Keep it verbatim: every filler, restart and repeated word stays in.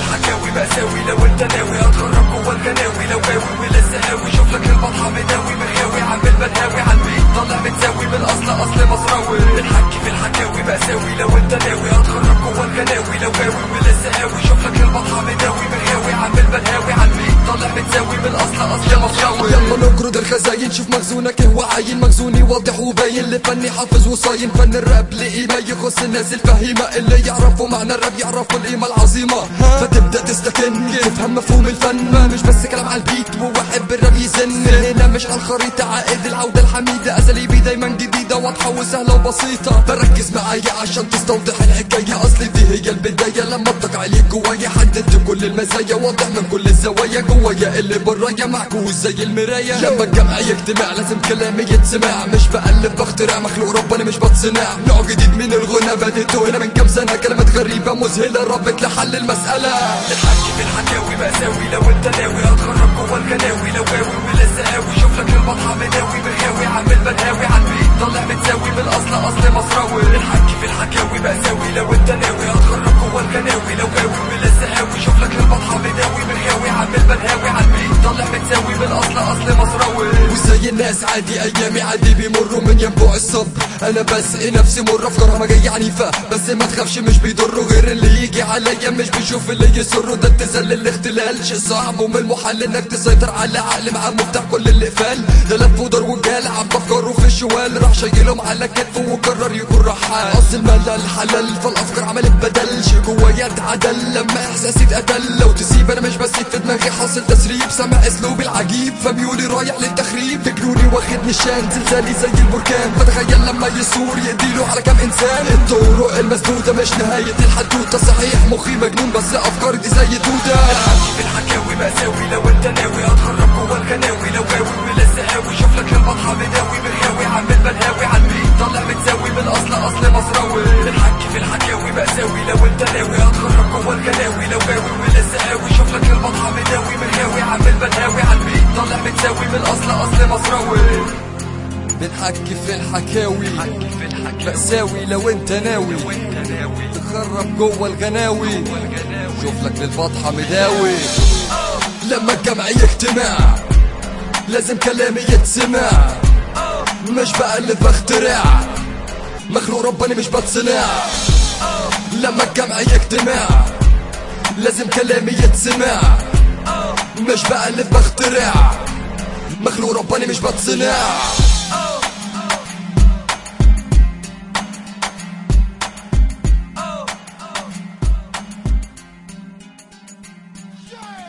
الحكاوي مأساوي لو انت ناوي هتخرج جوه الغناوي، لو غاوي ولا سهاوي شوف لك البطحة مداوي مغاوي عامل بلهاوي عالبيت طالع متساوي من الاصل اصل مصراوي. الحكي في الحكاوي مأساوي لو انت ناوي هتخرج جوه الغناوي، لو غاوي ولا سهاوي شوف لك البطحة مداوي مغاوي عامل بلهاوي عالبيت طالع متساوي من الاصل اصل مصراوي. يلا نقرض الخزاين شوف مخزونك هو عاين، مخزوني واضح وباين لفني حافظ وصاين. فن الراب لقيمة يخص الناس الفهيمة اللي يعرفوا معنى الراب يعرفوا القيمة العظيمة، فتبدأ تستكن تفهم مفهوم الفن مش بس كلام على البيت وواحد بالراب يزن. هنا مش على الخريطة عائد العودة الحميدة، اساليبي دايما جديدة واضحة وسهلة وبسيطة. فركز معايا عشان تستوضح الحكاية، اصلي دي هي البداية لما اطلق عليك جوايا حددت كل المزايا واضح من كل الزوايا جوايا اللي برايا معكوس زي المراية. لما الجمع يجتمع لازم كلامي يتسمع، مش بقلب بخترع مخلوق ربنا مش بتصنع. نوع جديد من الغنى بديته هنا من كام سنة، كلمات غريبة مذهلة ربت لحل المسألة. الحكي في الحكاوي مأساوي لو انت ناوي هتخرج جوه الغناوي، لو غاوي ولا سهاوي شوف لك البطحة مداوي مغاوي عامل بلهاوي عالبيت طالع متساوي من الاصل اصل مصراوي. الحكي في الحكاوي مأساوي لو انت ناوي هتخرج جوه الغناوي، لو غاوي ولا سهاوي شوف لك البطحة مداوي مغاوي عامل بلهاوي عالبيت طالع متساوي من الاصل اصل مصراوي. وزي الناس عادي ايامي عادي بيمروا من ينبوع الصبر، انا بسقي نفسي مر افكارها ما جايه عنيفه بس ما تخافش مش بيضروا غير اللي يجي عليا مش بيشوف اللي يسره. ده اتزل الاختلال شيء صعب ومن المحال انك تسيطر على عقل مع مفتاح كل الاقفال. ده لف ودار وجال عم بفكره في الشوال راح شايلهم على كتفه وقرر يكون رحال. اصل المال الحلال فالافكار عملت بدل شي جوايا اتعدل لما احساسي اتقتل. لو تسيب انا مش بسيب في دماغي حاصل تسريب سامع اسلوبي العجيب فميولي رايح للتخريب. فكروني واخد نشان زلزالي زي البركان بتخيل لما يسور يديله على كام انسان. الطرق المسدودة مش نهاية الحدوتة صحيح مخي مجنون بس افكاري دي زي دودة. الحكي في الحكاوي مأساوي لو انت ناوي هتخرج جوه الغناوي، لو غاوي ولا سهاوي شوف لك البطحة مداوي مغاوي عامل بلهاوي عالبيت طالع متساوي من الاصل اصل مصراوي. الحكي في الحكاوي مأساوي لو انت ناوي هتخرج جوه الغناوي، لو غاوي ولا سهاوي شوف لك البطحة مداوي مغاوي عامل بلهاوي عالبيت طالع متساوي من الاصل اصل مصراوي. بنحكي في الحكاوي مأساوي لو انت ناوي تخرب جوه الغناوي شوف لك للبطحة مداوي. لما الجمع يجتمع لازم كلامي يتسمع مش بقلب بخترع مخلوق رباني مش بتصنع. لما الجمع يجتمع لازم كلامي يتسمع مش بقلب بخترع مخلوق رباني مش بتصنع. Yeah!